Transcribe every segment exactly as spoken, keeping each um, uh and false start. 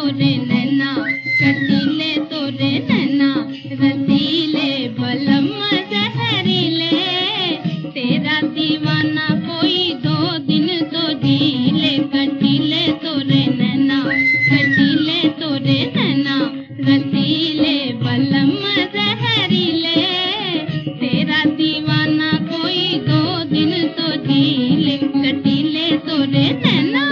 तोरे नैना, कटीले तोरे नैना, रसीले बलम जहरीले, तेरा दीवाना कोई दो दिन तो जी ले। कटीले तोरे नैना, कटीले तोरे नैना, रसीले बलम जहरीले, तेरा दीवाना कोई दो दिन तो जी ले। कटीले तोरे नैना।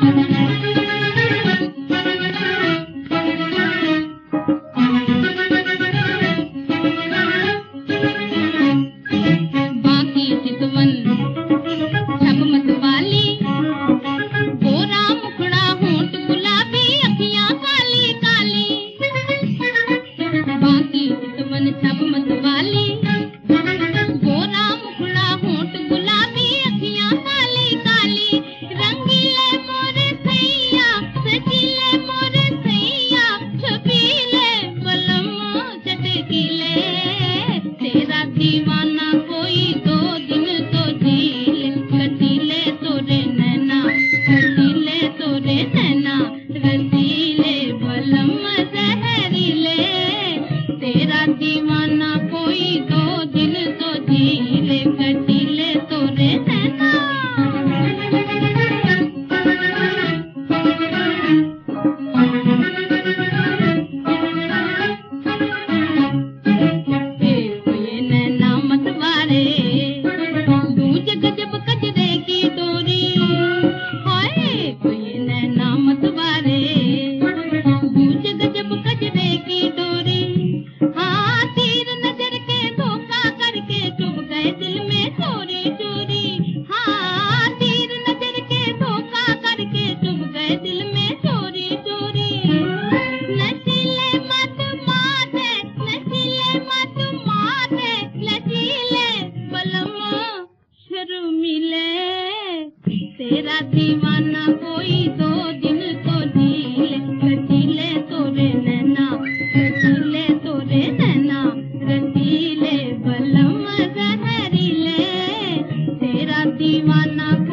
बाकी चितवन छप मत वाली, गोरा मुखड़ा होंठ गुलाबी, अखियां काली काली। बाकी चितवन छप मत वाली, गोरा मुखड़ा होंठ गुलाबी, अखियां काली काली। रंगीले मोरे सैया, सजीले मोरे सैया, छबीले बलम चटकीले, तेरा दीवाना कोई दो दिन तो जी ले। कटीले तोरे नैना, कटीले तोरे नैना, रसीले बलम जहरीले, तेरा दीवाना कोई दो दिन तो जी ले। कटीले तोरे नैना। ये नैना मतवारे, दूज गजब कजरे की डोरी, हाय ये नैना मतवारे, दूज गजब कजरे की डोरी। हाँ तीर नजर के धोखा करके चुभ गए दिल में चोरी चोरी। हाँ तीर नजर के धोखा करके चुभ गए दिल में चोरी चोरी। नशीले मत मारे, नशीले मत मारे, लचीले बलम शर्मीले, तेरा दीवाना कोई दो दिन तो जी ले। कटीले तोरे नैना, कटीले तोरे नैना, रसीले बलम जहरीले, तेरा दीवाना